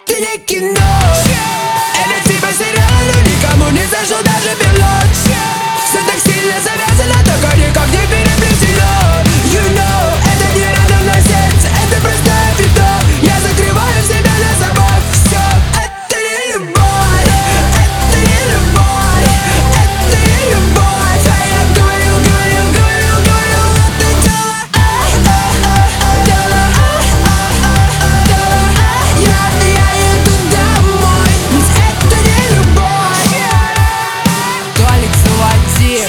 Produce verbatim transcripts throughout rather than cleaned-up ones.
это не кино. Это типа сериал, но никому не зашел даже пилот. Все так сильно завязано, только никак не переплетено. You know, это не рандомное сердце, это простое пятно. Я закрываю себя на замок. Все, это не любовь, это не любовь, это не любовь. А я говорил, говорил, говорил, говорил, это дело, а, а, а, дело, а, а, а, дело, а. Я, я иду домой, ведь это не любовь. Толик, заводи.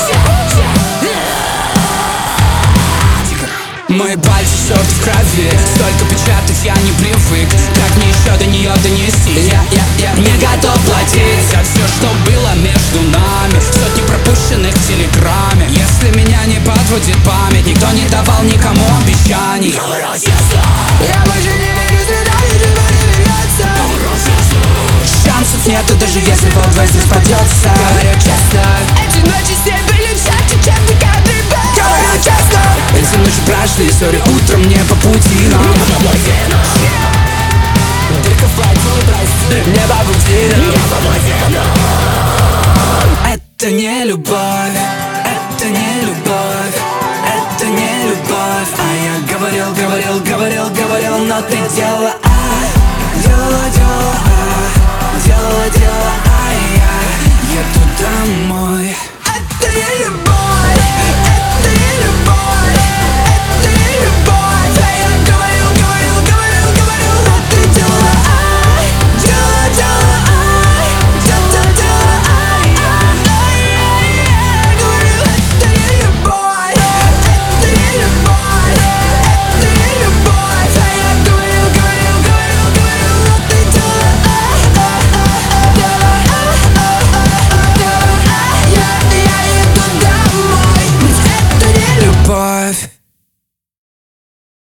Мои пальцы сохнут в крови, столько печатать я не привык. Как мне еще до нее донести? Я, я, я не готов платить за все, что было между нами. Сотни пропущенных в телеграме. Если меня не подводит память, никто не давал никому обещаний. Я больше не верю, среда ничего не вернется. Шансов нету, даже если World West распадется. Говорю честно, эти ночи все были чаще, чем декабрь. Говорю честно, эти ночи прошли, сори, утром не по пути нам. Только в платье, прости, не по пути нам. Это не любовь, это не любовь, это не любовь. А я говорил, говорил, говорил, говорил, но ты делала, а, делала, делала, а, делала, делала, а я еду домой.